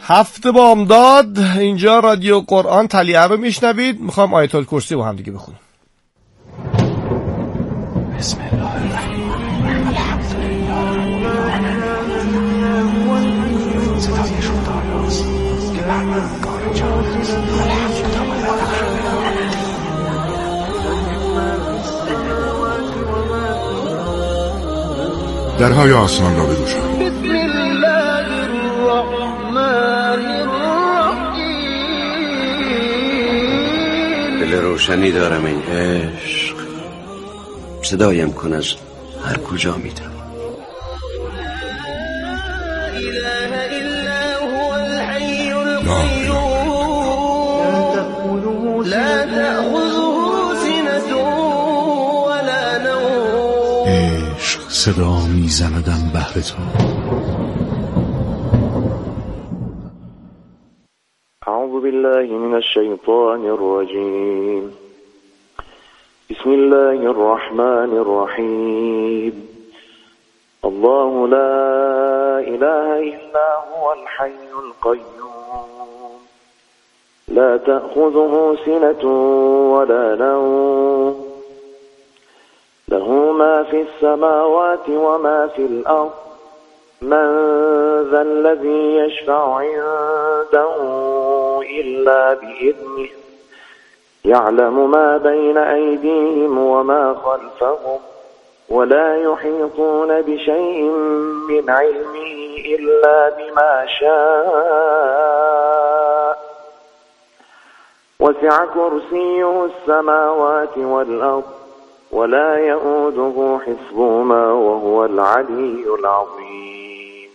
هفت بامداد اینجا رادیو قرآن تلیعه رو میشنوید. میخوام آیت الکرسی با هم دیگه بخونیم. بسم الله الرحمن الرحیم. الحمدلله صدای خداست که پروردگار جهان است. درهای آسمان را بگشا. دل روشنی دارم این عشق، صدایم کن از هر کجا میتوان. لا تأخذه سنة ولا نوم. عشق صدا میزندم بهر تو. أعوذ بالله من الشيطان الرجيم. بسم الله الرحمن الرحيم. الله لا إله إلا هو الحي القيوم لا تأخذه سنة ولا نوم له ما في السماوات وما في الأرض من ذا الذي يشفع عنده إلا بإذنه يعلم ما بين أيديهم وما خلفهم ولا يحيطون بشيء من علمه إلا بما شاء وسع كرسيه السماوات والأرض ولا يؤوده حفظهما وهو العلي العظيم.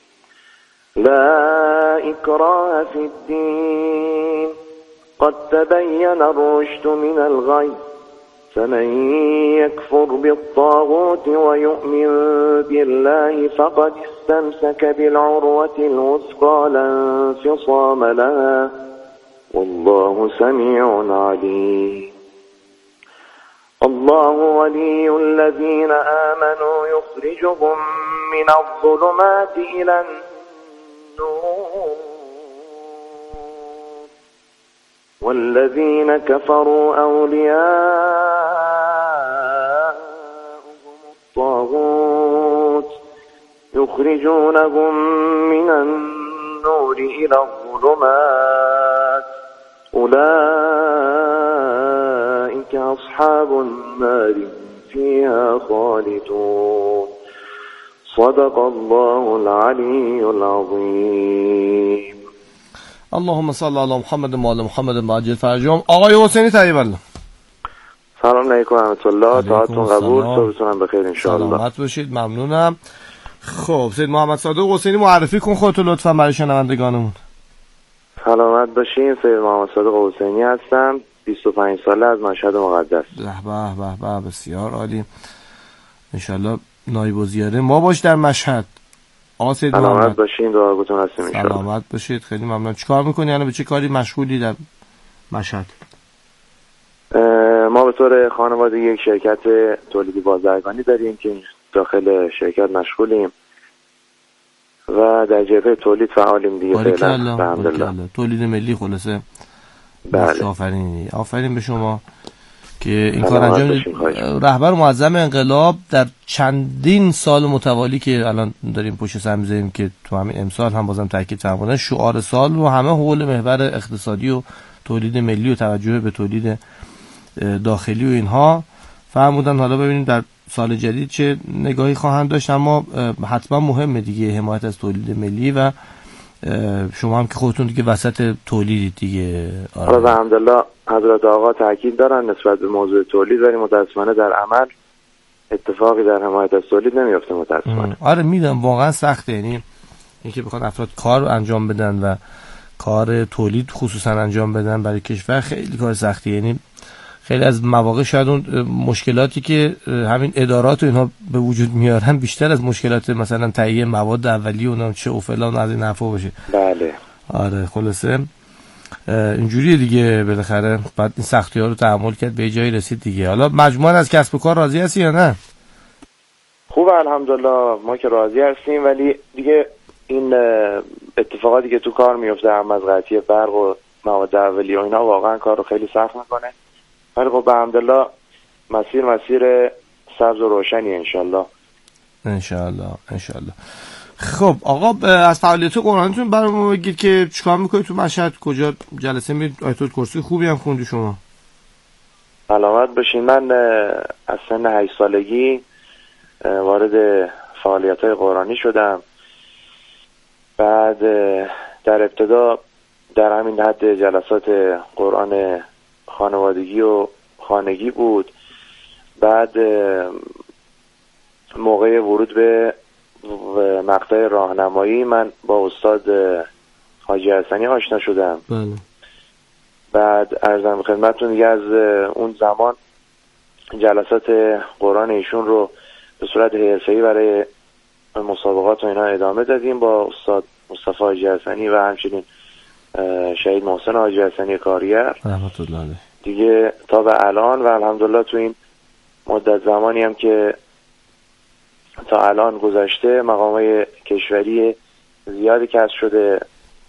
لا إكراه في الدين قد تبين الرشد من الغي فمن يكفر بالطاغوت ويؤمن بالله فقد استمسك بالعروة الوثقى لا انفصام لها والله سميع عليم. الله ولي الذين آمنوا يخرجهم من الظلمات إلى النور والذين كفروا أولياءهم الطاغوت يخرجونهم من النور إلى الظلمات أولئك أصحاب النار فيها خالدون. صدق الله العلي العظيم. اللهم صل علی محمد و آل محمد ماجد فرجام. آقای حسینی طیب الله. سلام علیکم و رحمت الله. دعاتون قبول، صبحتون بخیر ان شاء الله. سلامت باشید. ممنونم. خب سید محمد صادق حسینی معرفی کن خودتو لطفا برای شنوندگانمون. سلامت باشین. سید محمد صادق حسینی هستم. 25 ساله از مشهد مقدس. به بسیار عالی. ان شاء الله نایب الوزیره ما باش در مشهد. سلامت باشین. دعاگوتون هستیم ان شاء الله. سلامت باشید. خیلی ممنون. چیکار میکنی؟ یعنی به چه کاری مشغولی در مشهد؟ ما به طور خانواده یک شرکت تولیدی بازرگانی داریم که داخل شرکت مشغولیم و در جبهه تولید فعالیم دیگه. فعلا الحمدلله. تولید ملی خلاصه. بله. آفرین به شما که این کار انجام دادید. رهبر معظم انقلاب در چندین سال متوالی که الان داریم پشت سر می‌ذاریم که تو همین امسال هم بازم تاکید فرمودن شعار سال رو همه حول محور اقتصادی و تولید ملی و توجه به تولید داخلی و اینها فرمودن. حالا ببینیم در سال جدید چه نگاهی خواهند داشت، اما حتما مهمه دیگه حمایت از تولید ملی و شما هم که خودتون دیگه وسط تولیدید دیگه. آره الحمدلله حضرت آقا تاکید دارن نسبت به موضوع تولید، ولی متاسفانه در عمل اتفاقی در حمایت از تولید نمیفته متاسفانه. آره میدونم واقعا سخته، یعنی اینکه بخواد افراد کار انجام بدن و کار تولید خصوصا انجام بدن برای کشور خیلی کار سختیه. یعنی خیلی از مواقع شاید اون مشکلاتی که همین ادارات و اینها به وجود میارن بیشتر از مشکلات مثلا تهیه مواد اولیه و چه و فلان از این حرفا باشه. بله آره خلاصه اینجوریه دیگه، بالاخره بعد این سختی‌ها رو تحمل کرد به جایی رسید دیگه. حالا مجموعاً از کسب و کار راضی هستی یا نه؟ خوبه الحمدلله، ما که راضی هستیم، ولی دیگه این اتفاقاتی که تو کار میفته، هم از قطعی برق و مواد اولیه و اینا، واقعا کار رو خیلی سخت میکنه. ولی خب به حمدالله مسیر سبز و روشنی انشالله. خب آقا از فعالیت قرآنیتون برای ما بگید که چیکار میکنید تو مشهد، کجا جلسه میرید؟ آیت الکرسی خوبی هم خوندی شما؟ سلامت باشین. من از سن 8 سالگی وارد فعالیت‌های قرآنی شدم. بعد در ابتدا در همین حد جلسات قرآن خانوادگی و خانگی بود. بعد موقع ورود به مقطع راهنمایی من با استاد حاجی حسنی آشنا شدم. بله. بعد عرضم خدمتتون دیگه از اون زمان جلسات قرآن ایشون رو به صورت حرفه‌ای برای مسابقات و اینا ادامه دادیم با استاد مصطفی حاجی حسنی و همچنین شهید محسن حاجی حسنی کاریر رحمت الله علیه دیگه تا به الان. و الحمدلله تو این مدت زمانی هم که تا الان گذشته مقامات کشوری زیادی کسب شده،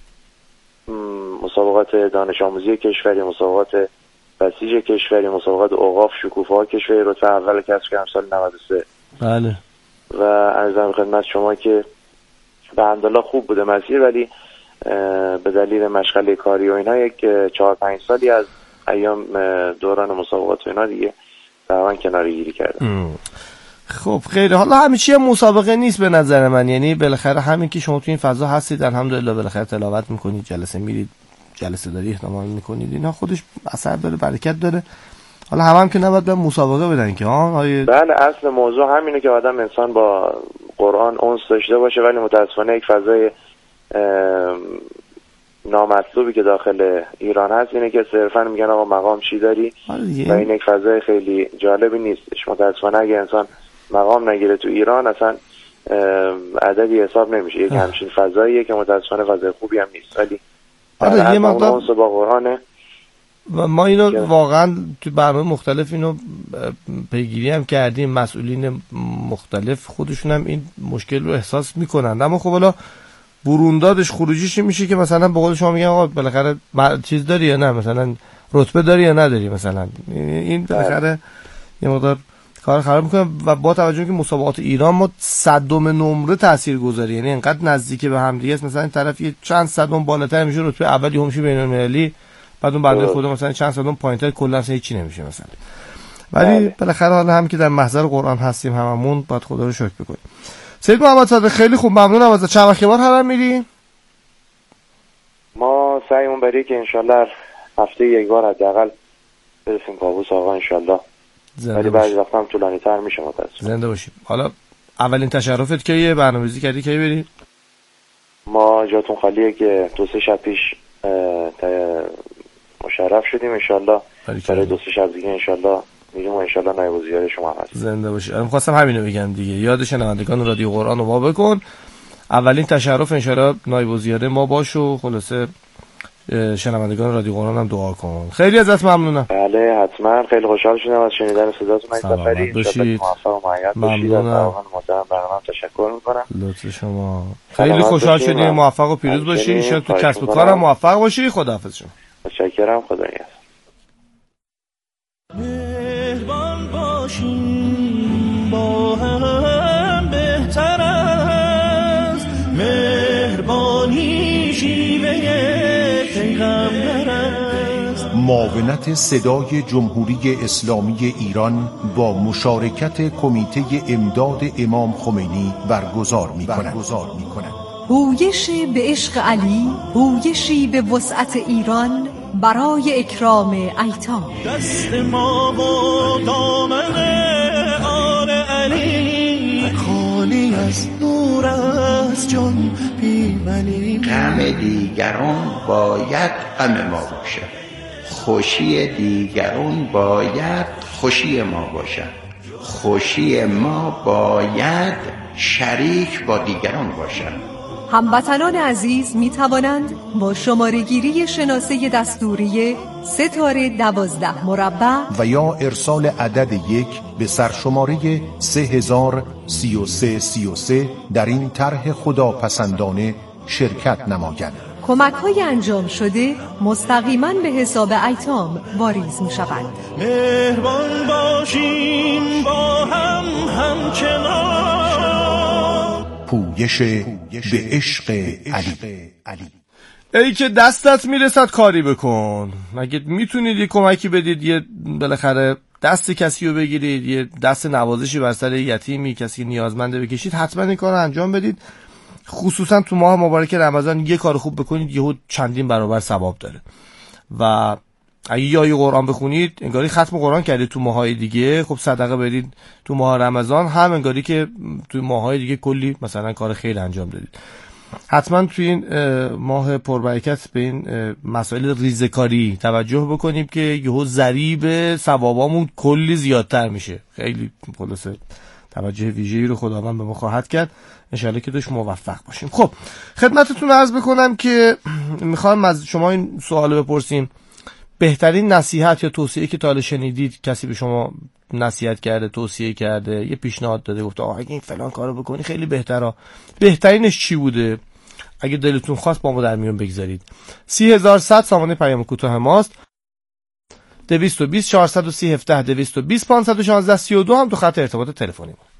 مسابقات دانش آموزی کشوری، مسابقات بسیج کشوری، مسابقات اوقاف شکوفه‌ها کشوری رتبه اول کسب کردم سال 93. بله. و عرضم خدمت شما که به حمدالله خوب بوده مسیر، ولی به دلیل مشغله کاری و اینا یک 4-5 سالی از ایام دوران مسابقات و اینا دیگه تقریبا کناره‌گیری کردم. خب خیلی، حالا همه چی مسابقه نیست به نظر من، یعنی بالاخره همین که شما تو این فضا هستید الحمدلله، بالاخره تلاوت میکنید، جلسه میرید، جلسه داری احتمال میکنید، اینا خودش اثر داره، برکت داره. حالا هم که نباید به مسابقه بدن که بله، اصل موضوع همینه که آدم انسان با قرآن انس داشته باشه، ولی متاسفانه یک فضای نامطلوبی که داخل ایران هست اینه که صرفا میگن آقا مقام چی داری و این یک فضای خیلی جالبی نیستش. متاسفانه اگه انسان مقام نگیره تو ایران اصلا عددی حساب نمیشه. یک همچین فضاییه که متاسفانه فضای خوبی هم نیست، ولی یه مقدار با قرآنه. و ما اینو واقعا تو برنامه مختلف اینو پیگیری هم کردیم، مسئولین مختلف خودشون هم این مشکل رو احساس میکنن. اما خب حالا بروندادش خروجیش میشه که مثلا به قول شما میگن آقا بالاخره چیز داری یا نه، مثلا رتبه داری یا نداری، مثلا این بالاخره یه مقدار کار خراب میکنه. و با توجه که مسابقات ایران ما صدم نمره تاثیرگذاری، یعنی انقدر نزدیک به هم دیگه است، مثلا این طرف یه چند صدم بالاتر میشه رتبه اولی هم میشه بین‌المللی، بعد اون بنده خدا مثلا چند صدم پایینتر کلا اصلا هیچی نمیشه مثلا. ولی بالاخره حالا هم که در محضر قرآن هستیم هممون باید خدا رو شکر بکنیم. سید محمد صادق خیلی خوب، ممنونم ازت. چند وقت بار حرم میری؟ ما سعیمون برای که انشالله هفته یک بار حداقل برسیم کابوس آقا انشالله، ولی بعضی وقتا هم طولانی تر میشه متاسفم. زنده باشیم. حالا اولین تشرفت کیه؟ برنامه‌ریزی کردی کی بری؟ ما جاتون خالیه که 2-3 شب پیش مشرف شدیم انشالله، برای 2-3 شب دیگه انشالله میریم و انشالله نایب الوزیر شما هست. زنده باشی. من خواستم همینو بگم دیگه، یاد شنوندگان رادیو قرآن رو ما بکن. اولین تشرف انشالله نایب الوزیر ما باش و خلاصه شنوندگان رادیو قرآن هم دعا کن. خیلی ازت ممنونم. بله حتما، خیلی خوشحال شدم از شنیدن صداتون این سفری. باشید. موفق و معید باشید. واقعا محترم برنامه تشکر میکنم. لطف شما. خیلی خوشحال شدیم، موفق و پیروز باشی. ان شاء الله تو کسب و کارم موفق باشی. خداحافظ شما. متشکرم. خدا نگهدار. مهربان باشیم با هم بهتر است، مهربانی شیوه پیغمبر است. معاونت صدای جمهوری اسلامی ایران با مشارکت کمیته امداد امام خمینی برگزار می‌کند. پویش به عشق علی، پویشی به وسعت ایران برای اکرام ایتام. دست ما و دامن آل علی خالی از نور از جان پیولی. غم دیگران باید غم ما باشد، خوشی دیگران باید خوشی ما باشد، خوشی ما باید شریک با دیگران باشد. هموطنان عزیز می توانند با شماره گیری شناسه دستوری 3-12 مربع و یا ارسال عدد 1 به سرشماره 303333 در این طرح خداپسندانه شرکت نمایند. کمک‌های انجام شده مستقیما به حساب ایتام واریز می شود. مهربان باشیم با هم همچنان. پویش به عشق علی. ای که دستت میرسد کاری بکن. اگه میتونید یه کمکی بدید، یه بالاخره دست کسی رو بگیرید، یه دست نوازشی بر سر یتیمی، کسی نیازمنده بکشید، حتما این کار رو انجام بدید. خصوصا تو ماه مبارک رمضان یه کار خوب بکنید، یهو چندین برابر ثواب داره. و اگه یه قرآن بخونید انگاری ختم قرآن کردید تو ماهای دیگه، خب صدقه بدید تو ماه رمضان، هم انگاری که تو ماهای دیگه کلی مثلا کار خیر انجام دادید. حتما توی این ماه پربرکت به این مسائل ریزکاری توجه بکنیم که یهو ضریب ثوابامون کلی زیادتر میشه. خیلی خلاصه توجه ویژه‌ای رو خداوند به ما خواهد کرد، انشالله که توش موفق باشیم. خب خدمتتون عرض بکنم که میخوام از شما این سوال بپرسیم: بهترین نصیحت یا توصیه که تا حالا شنیدید، کسی به شما نصیحت کرده، توصیه کرده، یه پیشنهاد داده، گفته اگه این فلان کارو بکنی خیلی بهتره، بهترینش چی بوده؟ اگه دلتون خواست با ما در میون بگذارید. 30100 سامانه پیام کوتاه ماست. 220 430 17 220 516 32 هم تو خط ارتباط تلفنی ما.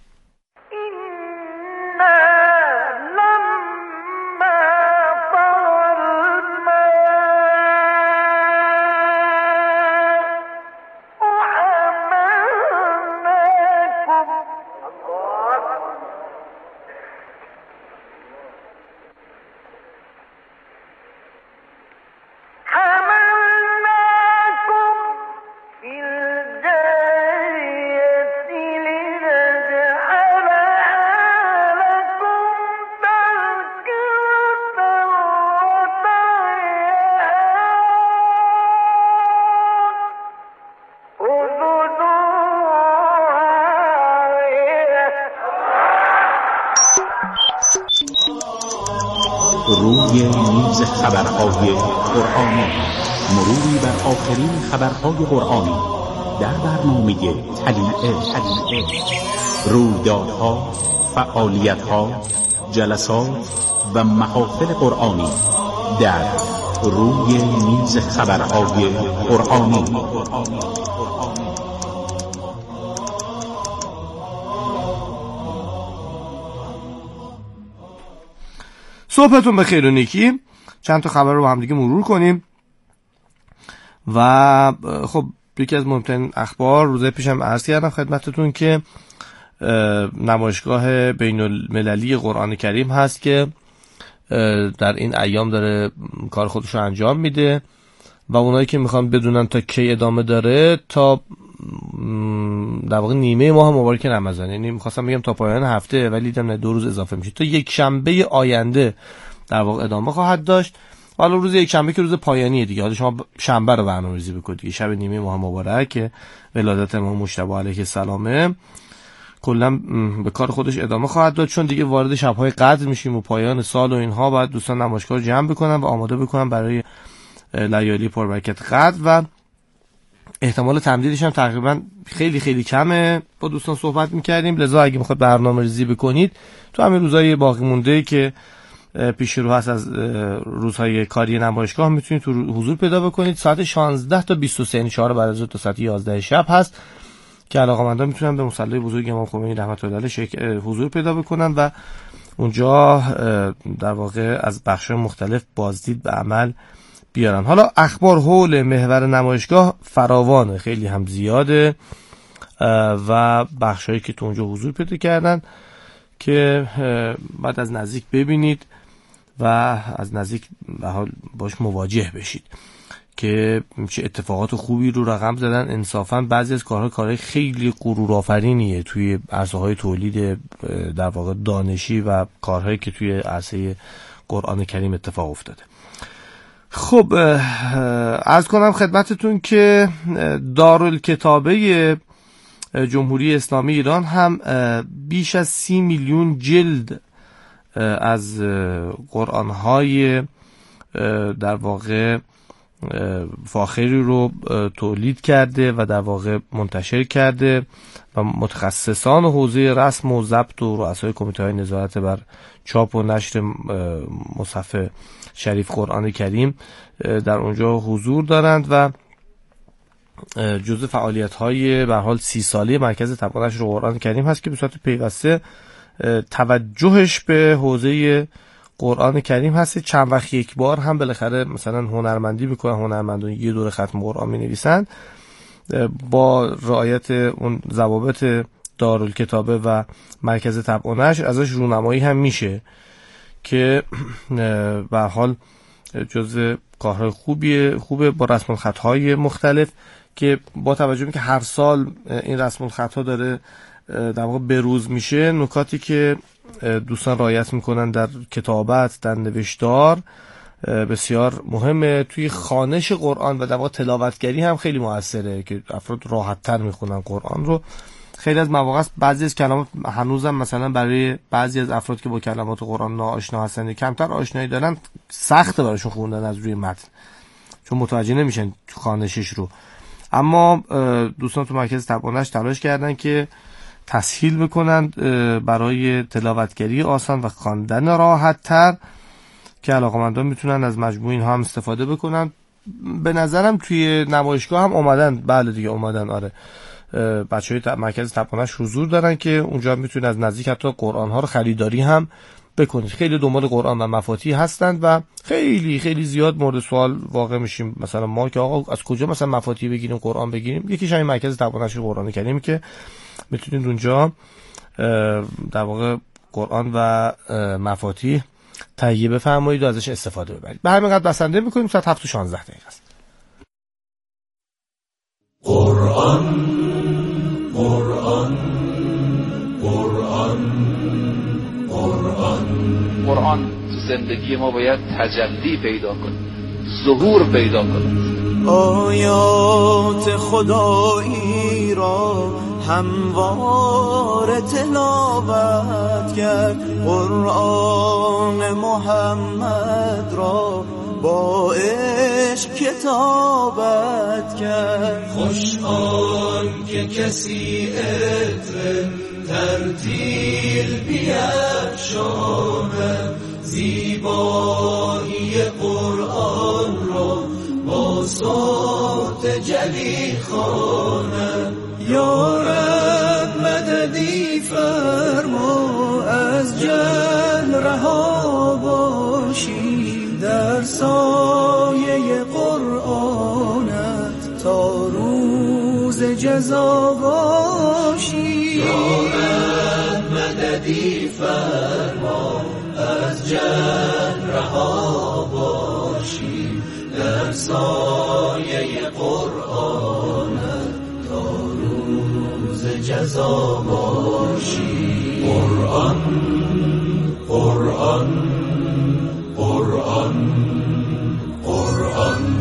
روی میز خبرهای قرآنی، مروری بر آخرین خبرهای قرآنی در برنامه تلیعه، رویدادها، فعالیتها، جلسات و محافل قرآنی در روی میز خبرهای قرآنی. صبحتون بخیر و نیکی. چند تا خبر رو با هم دیگه مرور کنیم و خب یکی از مهمترین اخبار روزه پیشم عرض کردم خدمتتون که نمایشگاه بین المللی قرآن کریم هست که در این ایام داره کار خودش رو انجام میده و اونایی که میخوان بدونن تا کی ادامه داره، تا در واقع نیمه ماه مبارک رمضان، یعنی میخواستم بگم تا پایان هفته ولی دیدم 2 روز اضافه میشه، تا یک شنبه آینده در واقع ادامه خواهد داشت. حالا روز یک شنبه که روز پایانیه دیگه، حالا شما شنبه رو برنامه‌ریزی بکنید دیگه، شب نیمه ماه مبارک که ولادت امام مجتبی علیه السلام، کلا به کار خودش ادامه خواهد داد، چون دیگه وارد شب‌های قدر میشیم و پایان سال و اینها، بعد دوستان نمایشگاه رو جمع بکنن و آماده بکنن برای لیالی پربرکت قدر و احتمال تمدیدش هم تقریبا خیلی خیلی کمه. با دوستان صحبت میکردیم، لذا اگه میخواد برنامه‌ریزی بکنید تو همین روزهای باقی مونده که پیش رو هست از روزهای کاری نمایشگاه میتونید تو حضور پیدا بکنید. ساعت 16 تا 23 یعنی 4 بعد از تا ساعت 11 شب هست که علاقه‌مندان میتونن به مصلی بزرگ امام خمینی رحمت الله علیه حضور پیدا بکنن و اونجا در واقع از بخش‌های مختلف بازدید به عمل بیارن. حالا اخبار حول محور نمایشگاه فراوانه، خیلی هم زیاده و بخشایی که تو اونجا حضور پیدا کردن که بعد از نزدیک ببینید و از نزدیک به حال باش مواجه بشید که چه اتفاقات خوبی رو رقم زدن. انصافا بعضی از کارهای خیلی غرورآفرینیه توی عرصه‌های تولید در واقع دانشی و کارهایی که توی عرصه قرآن کریم اتفاق افتاده. خب عرض کنم خدمتتون که دارالکتابه جمهوری اسلامی ایران هم بیش از 30 میلیون جلد از قرآن‌های در واقع فاخری رو تولید کرده و در واقع منتشر کرده و متخصصان حوزه رسم و ضبط و رؤسای کمیته‌های نظارت بر چاپ و نشر مصحف شریف قرآن کریم در اونجا حضور دارند و جزء فعالیت‌های به هر حال 30 ساله مرکز طبع و نشر قرآن کریم هست که به صورت پیوسته توجهش به حوزه قرآن کریم هست. چند وقت یک بار هم بالاخره مثلا هنرمندی میکنن، هنرمندان یه دوره ختم قرآن مینویسن با رعایت اون ضوابط دارالکتابه و مرکز طبع و نشر ازش رونمایی هم میشه که به هر حال جزء کارهای خوبه با رسم الخطهای مختلف که با توجه به که هر سال این رسم الخطها داره در واقع بروز میشه، نکاتی که دوستان رعایت میکنن در کتابت، در نوشتار بسیار مهمه. توی خوانش قرآن و در واقع تلاوتگری هم خیلی موثره که افراد راحت تر میخونن قرآن رو. خیلی از مواقع بعضی از کلمات هنوزم مثلا برای بعضی از افراد که با کلمات قرآن ناآشنا هستن، کمتر آشنایی دارن، سخته براشون خوندن از روی متن چون متوجه نمیشن خوانشش رو. اما دوستان تو مرکز طبع و نشر تلاش کردن که تسهیل بکنند برای تلاوتگری آسان و خواندن راحت تر که علاقه‌مندان میتونن از مجموعه اینها هم استفاده بکنن. به نظرم توی نمایشگاه هم اومدن، بله دیگه اومدن، آره بچهای مرکز طبع و نشر حضور دارن که اونجا میتونن از نزدیک حتی قرآن ها رو خریداری هم بکنید. خیلی دنبال قرآن و مفاتیح هستند و خیلی خیلی زیاد مورد سوال واقع میشیم مثلا ما که آقا از کجا مثلا مفاتیح بگیریم قرآن بگیریم. یکیش همین مرکز طبع و نشر قرآن کریم که میتونید اونجا در واقع قرآن و مفاتیح تهیه بفرمایید و ازش استفاده ببرید. به همین قدر بسنده میکنیم. ساعت 7 و 16 دقیقه است. قرآن قرآن قرآن قرآن قرآن تو زندگی ما باید تجلی پیدا کنه، ظهور پیدا کنه. آیات خدایی را هموار تلاوت کرد، قرآن محمد را با عشق کتابت کرد. خوش آن که کسی عطر ترتیل بیفشاند، زیبایی قرآن را با صوت جلی خواند. یا رب مددی فرما از جهل رها باشیم، در سایه قرآنت تا روز جزا باشیم. یا رب مددی فرما از جهل رها باشیم، در سایه قرآنت تا روز جزا باشیم. قرآن قرآن قرآن قرآن.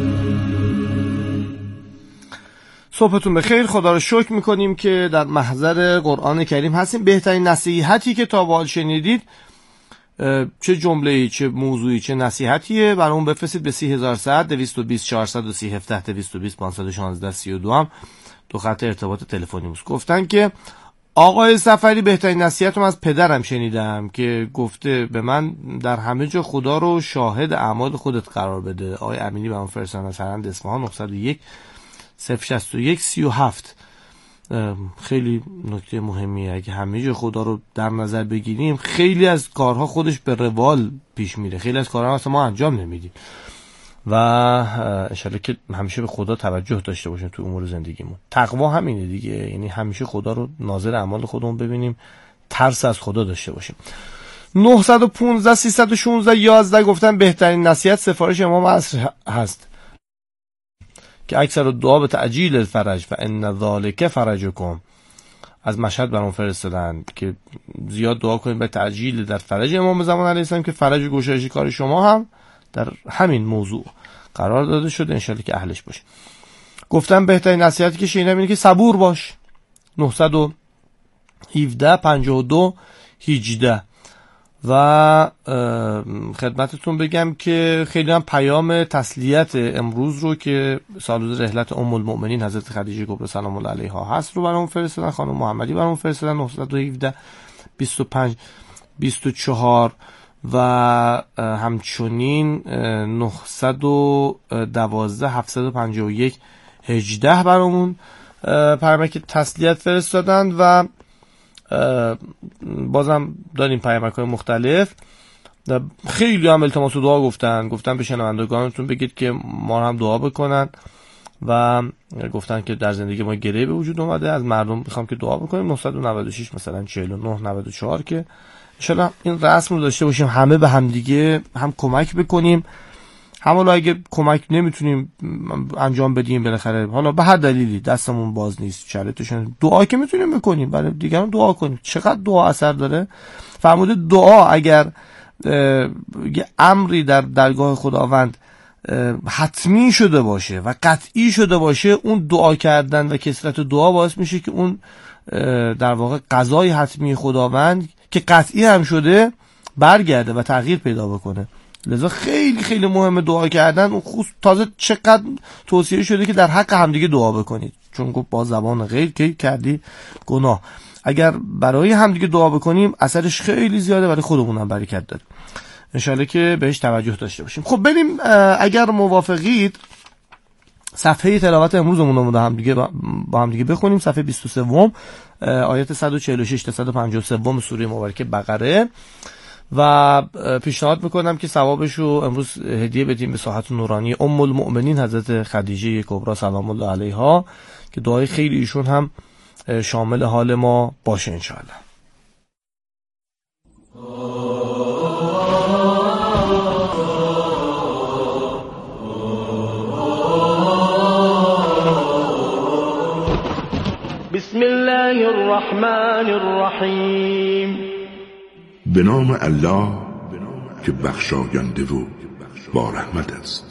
صبحتون بخیر. خدا رو شکر میکنیم که در محضر قرآن کریم هستیم. بهترین نصیحتی که تا به حال شنیدید، چه جمله‌ای، چه موضوعی، چه نصیحتیه، برامون بفرستید به 30100 220 430 17 220 516 32 هم دو خط ارتباط تلفنی موست. گفتن که آقای سفری بهترین نصیحتم از پدرم شنیدم که گفته به من در همه جا خدا رو شاهد اعمال خودت قرار بده. آقای امینی به من فرستادن از هرند اصفهان 901 061 37. خیلی نکته مهمیه. اگه همه جا خدا رو در نظر بگیریم خیلی از کارها خودش به روال پیش میره، خیلی از کارها اصلا ما انجام نمیدیم و انشالله که همیشه به خدا توجه داشته باشیم تو امور زندگیمون. تقوا همینه دیگه، یعنی همیشه خدا رو ناظر اعمال خودمون ببینیم، ترس از خدا داشته باشیم. 915 316 11 گفتن بهترین نصیحت سفارش امام عصر هست که اکثر دعا به تعجیل الفرج و ان ذالک فرجکم. از مشهد برام فرستادن که زیاد دعا کنید به تعجیل در فرج امام زمان علیه السلام که فرج و گشایش کار شما هم در همین موضوع قرار داده شده، انشالله که اهلش باشه. گفتم بهترین نصیحتی که شنیدم اینه که صبور باش. 917 52 18 و خدمتتون بگم که خیلی هم پیام تسلیت امروز رو که سالروز رحلت ام المؤمنین حضرت خدیجه کبری سلام الله علیها هست رو برام فرستادن. خانم محمدی برام فرستادن 917 25 24 و همچنین 912 751 18 برامون پیامک تسلیت فرستادن و بازم داریم پیامک‌های مختلف. خیلی هم التماس دعا گفتن به شنوندگانتون بگید که ما هم دعا بکنن و گفتن که در زندگی ما گره به وجود اومده، از مردم میخوام که دعا بکنیم. 996 مثلا 49 94 که ان شاءالله این رسم رو داشته باشیم، همه به همدیگه هم کمک بکنیم. حالا اگه کمک نمیتونیم انجام بدیم بالاخره حالا به هر دلیلی دستمون باز نیست شرایطشون، دعا که میتونیم بکنیم برای دیگران دعا کنیم. چقدر دعا اثر داره. فرموده دعا اگر یه امری در درگاه خداوند حتمی شده باشه و قطعی شده باشه، اون دعا کردن و کثرت دعا باعث میشه که اون در واقع قضای حتمی خداوند که قطعی هم شده برگرده و تغییر پیدا بکنه. لذا خیلی خیلی مهمه دعا کردن. اون تازه چقدر توصیه شده که در حق همدیگه دعا بکنید، چون گفت با زبان غیر که کردی گناه. اگر برای همدیگه دعا بکنیم اثرش خیلی زیاده، برای خودمون هم برکت داره. انشالله که بهش توجه داشته باشیم. خب بریم اگر موافقید صفحه تلاوت امروزمون رو با هم دیگه بخونیم. صفحه 23 آیات 146 تا 153 سوره مبارکه بقره و پیشنهاد میکنم که ثوابش رو امروز هدیه بدیم به ساحت نورانی ام المؤمنین حضرت خدیجه کبری سلام الله علیها که دعای خیلی ایشون هم شامل حال ما باشه انشاءالله. بسم الله الرحمن الرحیم. به نام الله که بخشاینده و با رحمت است.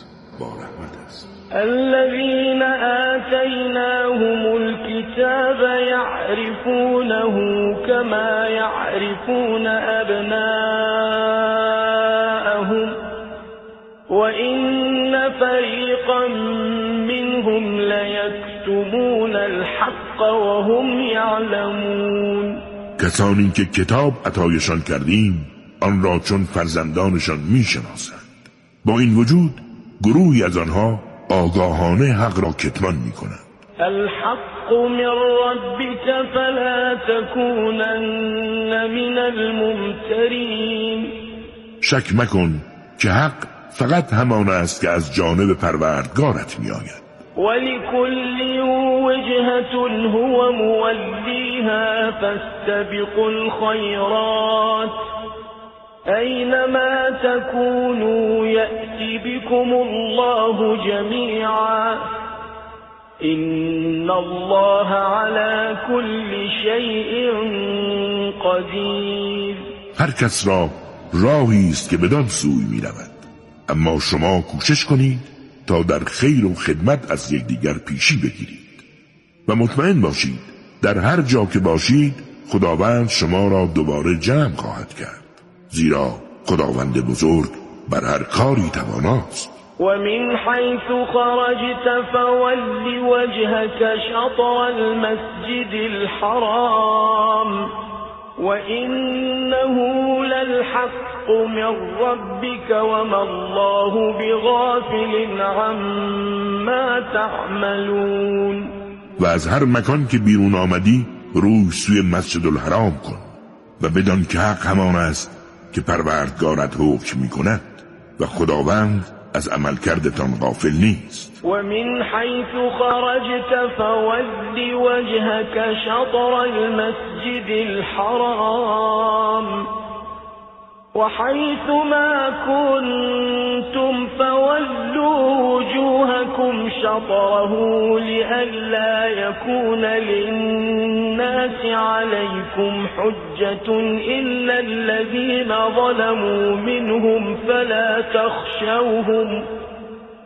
الذين آتيناهم الكتاب يعرفونه كما يعرفون أبناءهم وإن فريقا منهم ليكتمون الحق وهم يعلمون. کسانی که کتاب عطایشان کردیم آن را چون فرزندانشان میشناسند، با این وجود گروهی از آنها آگاهانه حق را کتمان میکنند. الحق من ربك فلا تكونن من الممترین. شک مکن که حق فقط همان است که از جانب پروردگارت میآید. ولكل وجهة هو موليها فاستبقوا الخيرات أينما تكونوا يأتي بكم الله جميعا إن الله على كل شيء قدير. هر کس را راهی است که بدان سوی می رود، اما شما کوشش کنید تا در خیر و خدمت از یکدیگر پیشی بگیرید و مطمئن باشید در هر جا که باشید خداوند شما را دوباره جمع خواهد کرد، زیرا خداوند بزرگ بر هر کاری تواناست. ومن حيث خرجت فول وجهك شطر المسجد الحرام وإنه للحق من ربك وما الله بغافل عما تعملون. و از هر مکان که بیرون آمدی روی سوی مسجد الحرام کن و بدان که حق همان است که پروردگارت حکم می کند و خداوند از عمل کردتان غافل نیست. و من حیث خرجت فول وجهك شطر المسجد الحرام وحيث ما كنتم فولوا وجوهكم شطره لئلا يكون للناس عليكم حجة إلا الذين ظلموا منهم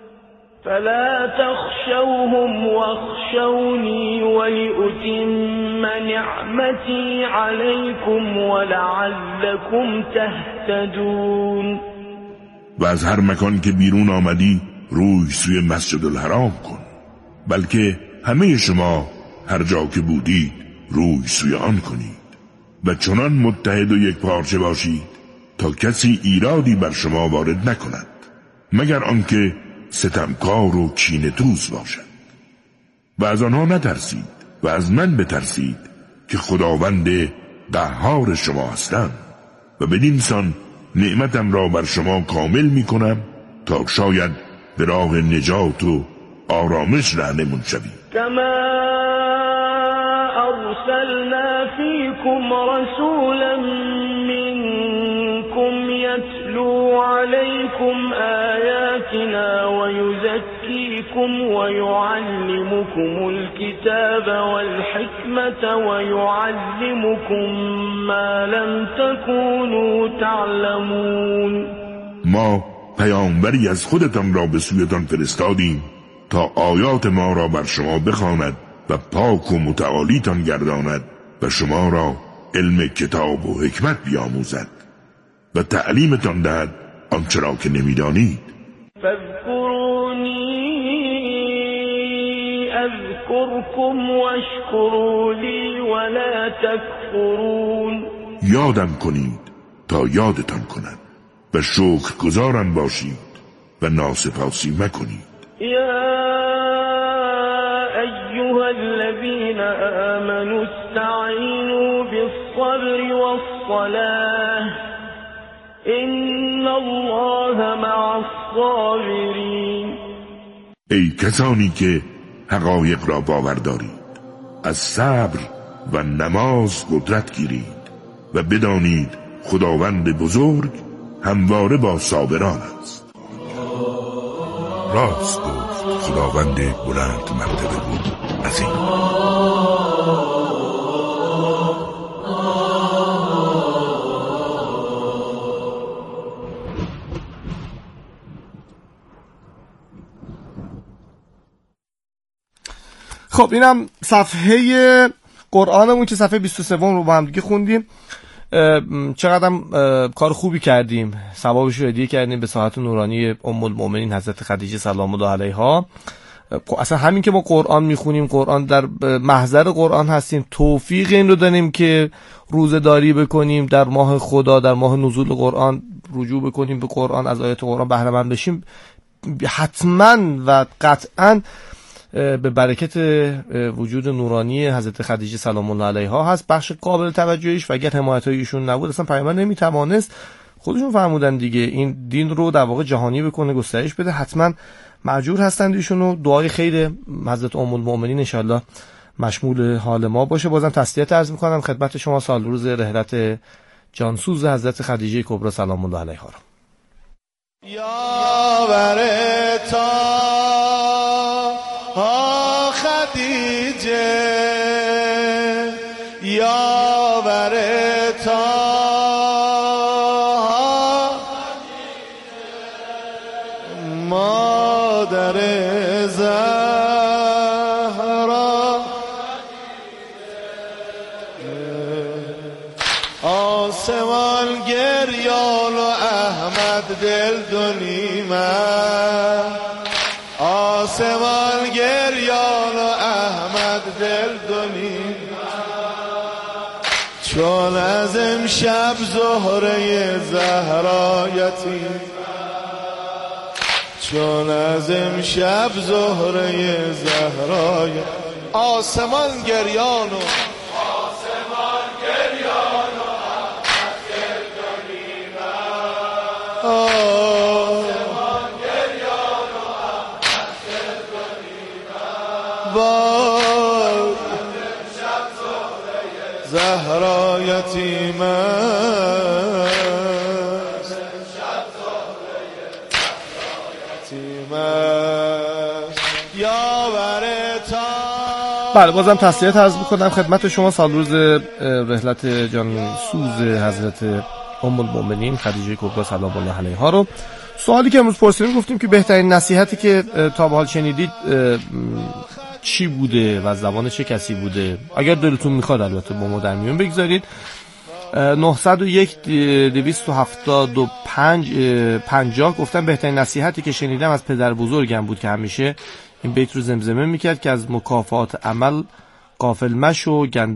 فلا تخشوهم واخشوني ولأتم نعمتي عليكم ولعلكم تهتدون. و از هر مکان که بیرون آمدی روی سوی مسجد الحرام کن، بلکه همه شما هر جا که بودید روی سوی آن کنید و چنان متحد و یک پارچه باشید تا کسی ایرادی بر شما وارد نکند مگر آنکه ستمکار و کینه‌توز باشد. و از آنها نترسید و از من بترسید که خداوند قهار شما هستم و بدین سان نعمتم را بر شما کامل می کنم تا شاید به راه نجات و آرامش رهنمون شوید. کما ارسلنا فیکم رسولا منکم یتلو علیکم آیاتنا و یزکیکم و یعلمکم الكتاب والحکمت و یعلمکم ما لم تکونوا تعلمون. ما پیامبری از خودتان را به سویتان فرستادیم تا آیات ما را بر شما بخواند و پاک و متعالیتان گرداند و شما را علم کتاب و حکمت بیاموزد و تعلیمتان دهد آنچه را که نمیدانید. فاذکرونی اذکرکم واشکروا لی ولا تکفرون. یادم کنید تا یادتان کنم و شکرگزارم باشید و ناسپاسی مکنید. یا ایها الذین آمنوا استعینوا بالصبر والصلاة ان الله مع الصابرین. ای کسانی که حقایق را باور دارید، از صبر و نماز قدرت گیرید و بدانید خداوند بزرگ همواره با صابران است. راست گفت خداوند بلند مرتبه بود عظیم. خب اینم صفحه قرآنمون که صفحه 23 رو با هم دیگه خوندیم. چقدر کار خوبی کردیم، ثوابش رو هدیه کردیم به ساحت نورانی ام المؤمنین حضرت خدیجه سلام الله علیها. اصلا همین که ما قرآن میخونیم، قرآن در محضر قرآن هستیم، توفیق این رو داریم که روزه‌داری بکنیم در ماه خدا، در ماه نزول قرآن رجوع بکنیم به قرآن، از آیات قرآن بهره مند بشیم، حتما و قطعا به برکت وجود نورانی حضرت خدیجه سلام الله علیها هست. بخش قابل توجهیش و اگر حمایت های ایشون نبود اصلا پیامبر نمیتوانست، خودشون فرمودن دیگه، این دین رو در واقع جهانی بکنه، گسترش بده. حتما مأجور هستند ایشون و دعای خیر حضرت ام المؤمنین ان شاء الله مشمول حال ما باشه. بازم تسلیت عرض میکنم خدمت شما سال روز رحلت جانسوز حضرت خدیجه کبرا سلام الله علیها رو. یا ورتا خدیجه یا ورتا مادر زهرا آسمان گریان و احمد دل دونیمه آسمان گریان و احمد دل دونیمه چون از امشب زهره زهرایتی چون از امشب زهره زهرای آسمان گریان و احمد دل دونیمه آسمان گریان و احمد دل دونیمه با امشب زهره زهرایتی بله بازم تسلیت عرض می‌کنم خدمت شما سال روز رحلت جانسوز حضرت ام المؤمنین خدیجه کبرا سلام الله علیها رو. سوالی که امروز پرسیدیم گفتیم که بهترین نصیحتی که تا به حال شنیدید چی بوده و زبان چه کسی بوده، اگر دلتون میخواد البته با ما در میون بگذارید. 901 275 50 گفتم بهترین نصیحتی که شنیدم از پدر بزرگم بود که همیشه این بیت رو زمزمه میکرد که از مکافات عمل غافل مشو،